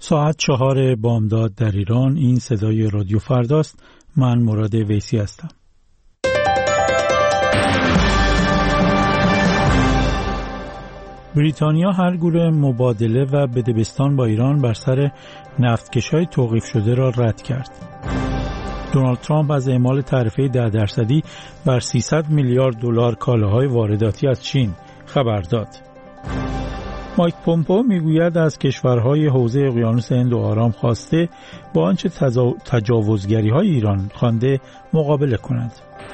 ساعت 4 بامداد در ایران. این صدای رادیو فرداست. من مراد ویسی هستم. بریتانیا هر گونه مبادله و بدبستان با ایران بر سر نفتکش‌های توقیف شده را رد کرد. دونالد ترامپ از اعمال تعرفه 10% بر 300 میلیارد دلار کالاهای وارداتی از چین خبر داد. مایک پومپئو میگوید از کشورهای حوزه اقیانوس هند و آرام خواسته با آنچه تجاوزگری‌های ایران خوانده مقابله کنند.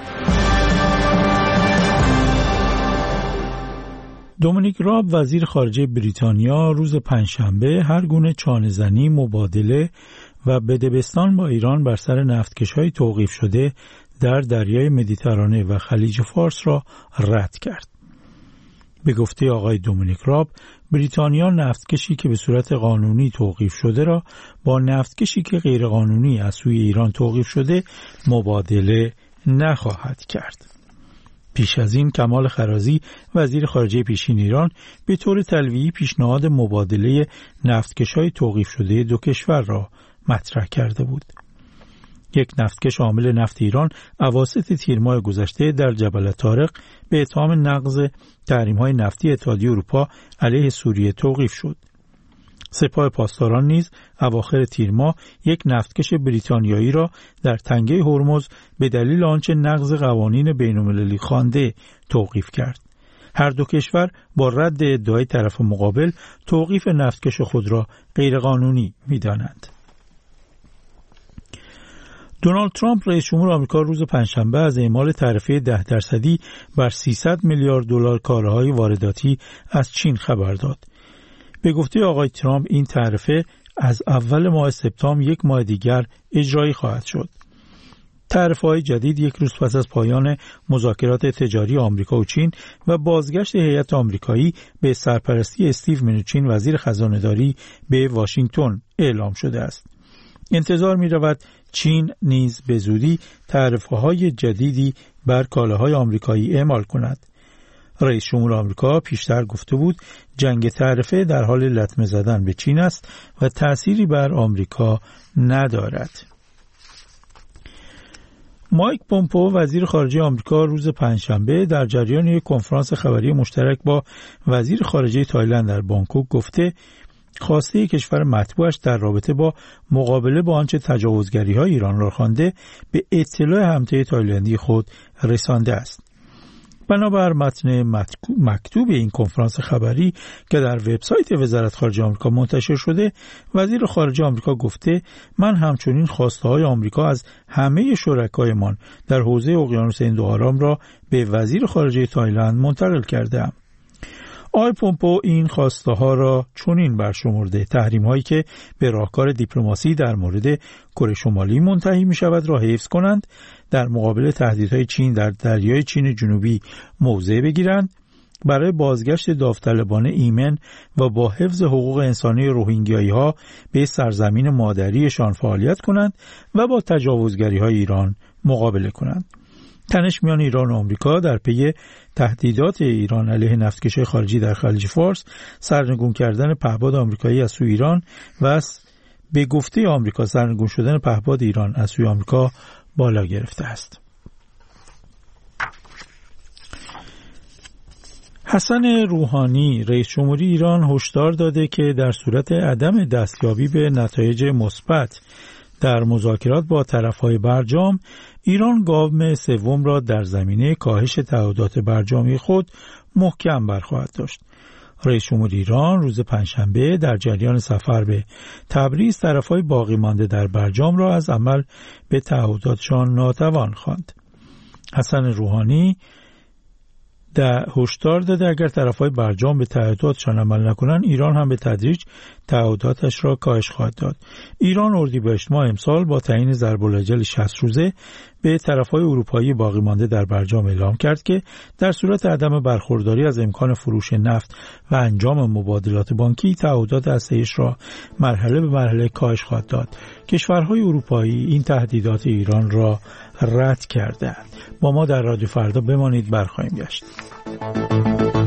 دومینیک راب وزیر خارجه بریتانیا روز پنجشنبه هر گونه چانه‌زنی، مبادله و بدبستان با ایران بر سر نفتکش‌های توقیف شده در دریای مدیترانه و خلیج فارس را رد کرد. به گفته آقای دومینیک راب، بریتانیا نفتکشی که به صورت قانونی توقیف شده را با نفتکشی که غیرقانونی از سوی ایران توقیف شده مبادله نخواهد کرد. پیش از این کمال خرازی وزیر خارجه پیشین ایران به طور تلویحی پیشنهاد مبادله نفتکش‌های توقیف شده دو کشور را مطرح کرده بود. یک نفتکش حامل نفت ایران اواسط تیر ماه گذشته در جبل طارق به اتهام نقض تحریم‌های نفتی اتحادیه اروپا علیه سوریه توقیف شد. سپاه پاسداران نیز اواخر تیر ماه یک نفتکش بریتانیایی را در تنگه هرمز به دلیل آنچه نقض قوانین بین‌المللی خوانده توقیف کرد. هر دو کشور با رد ادعای طرف مقابل توقیف نفتکش خود را غیرقانونی می‌دانند. دونالد ترامپ رئیس جمهور آمریکا روز پنجشنبه از اعمال تعرفه 10% بر 300 میلیارد دلار کالاهای وارداتی از چین خبر داد. به گفته آقای ترامپ این تعرفه از اول ماه سپتامبر یک ماه دیگر اجرایی خواهد شد. تعرفه‌های جدید یک روز پس از پایان مذاکرات تجاری آمریکا و چین و بازگشت هیئت آمریکایی به سرپرستی استیو منوچین وزیر خزانه‌داری به واشنگتن اعلام شده است. انتظار می‌رود چین نیز به زودی تعرفه‌های جدیدی بر کالاهای آمریکایی اعمال کند. رئیس جمهور آمریکا پیشتر گفته بود جنگ تعرفه در حال لطمه زدن به چین است و تأثیری بر آمریکا ندارد. مایک پومپئو وزیر خارجه آمریکا روز پنجشنبه در جریان یک کنفرانس خبری مشترک با وزیر خارجه تایلند در بانکوک گفته خواسته کشور مطبوعش در رابطه با مقابله با آنچه تجاوزگری‌های ایران را خوانده به اطلاع همتای تایلندی خود رسانده است. بنابر متن مکتوب این کنفرانس خبری که در وبسایت وزارت خارجه آمریکا منتشر شده، وزیر خارجه آمریکا گفته من همچنین خواسته‌های آمریکا از همه شرکایمان در حوزه اقیانوس هند و آرام را به وزیر خارجه تایلند منتقل کرده‌ام. آقای پومپئو این خواسته ها را چنین برشمرده تحریم هایی که به راهکار دیپلماسی در مورد کره شمالی منتهی می شود را حفظ کنند، در مقابل تهدیدهای چین در دریای چین جنوبی موضع بگیرند، برای بازگشت داوطلبانه ایمن و با حفظ حقوق انسانی روهینگیایی ها به سرزمین مادریشان فعالیت کنند و با تجاوزگری های ایران مقابله کنند. تنش میان ایران و آمریکا در پی تهدیدات ایران علیه نفتکش‌های خارجی در خلیج فارس، سرنگون کردن پهپاد آمریکایی از سوی ایران و به گفته آمریکا سرنگون شدن پهپاد ایران از سوی آمریکا بالا گرفته است. حسن روحانی رئیس جمهوری ایران هشدار داده که در صورت عدم دستیابی به نتایج مثبت در مذاکرات با طرف‌های برجام، ایران گام سوم را در زمینه کاهش تعهدات برجامی خود محکم برخواهد داشت. رئیس جمهور ایران روز پنجشنبه در جریان سفر به تبریز طرف‌های باقی مانده در برجام را از عمل به تعهداتشان ناتوان خواند. حسن روحانی هشدار داده اگر طرف‌های برجام به تعهداتشان عمل نکنند، ایران هم به تدریج تعهداتش را کاهش خواهد داد. ایران اردیبهشت ماه امسال با تعیین ضرب‌الاجل 60 روزه به طرف‌های اروپایی باقی مانده در برجام اعلام کرد که در صورت عدم برخورداری از امکان فروش نفت و انجام مبادلات بانکی، تعهدات هسته‌ایش را مرحله به مرحله کاهش خواهد داد. کشورهای اروپایی این تهدیدات ایران را رد کردند. با ما در رادیو فردا بمانید، برخواهیم گشت.